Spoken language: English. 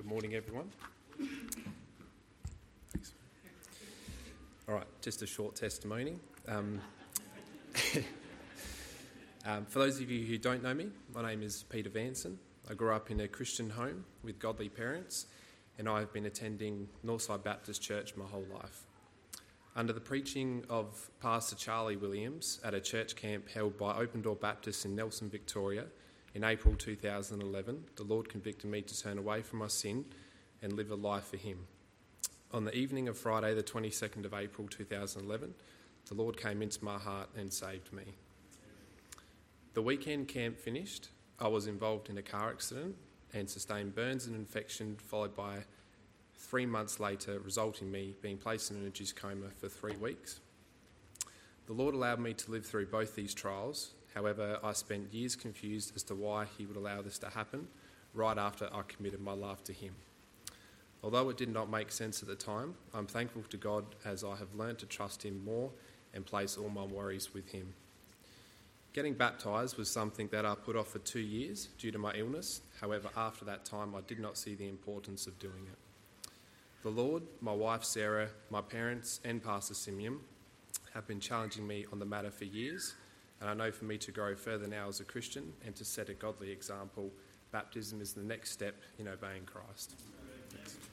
Morning, everyone. Thanks. All right, just a short testimony. For those of you who don't know me, my name is Peter Vanson. I grew up in a Christian home with godly parents, and I have been attending Northside Baptist Church my whole life. Under the preaching of Pastor Charlie Williams at a church camp held by Open Door Baptist in Nelson, Victoria, in April 2011, the Lord convicted me to turn away from my sin and live a life for Him. On the evening of Friday, the 22nd of April 2011, the Lord came into my heart and saved me. The weekend camp finished. I was involved in a car accident and sustained burns and infection, followed by 3 months later, resulting in me being placed in an induced coma for 3 weeks. The Lord allowed me to live through both these trials. However, I spent years confused as to why He would allow this to happen right after I committed my life to Him. Although it did not make sense at the time, I'm thankful to God as I have learned to trust Him more and place all my worries with Him. Getting baptised was something that I put off for 2 years due to my illness. However, after that time, I did not see the importance of doing it. The Lord, my wife Sarah, my parents and Pastor Simeon have been challenging me on the matter for years, and I know for me to grow further now as a Christian and to set a godly example, baptism is the next step in obeying Christ. Thanks.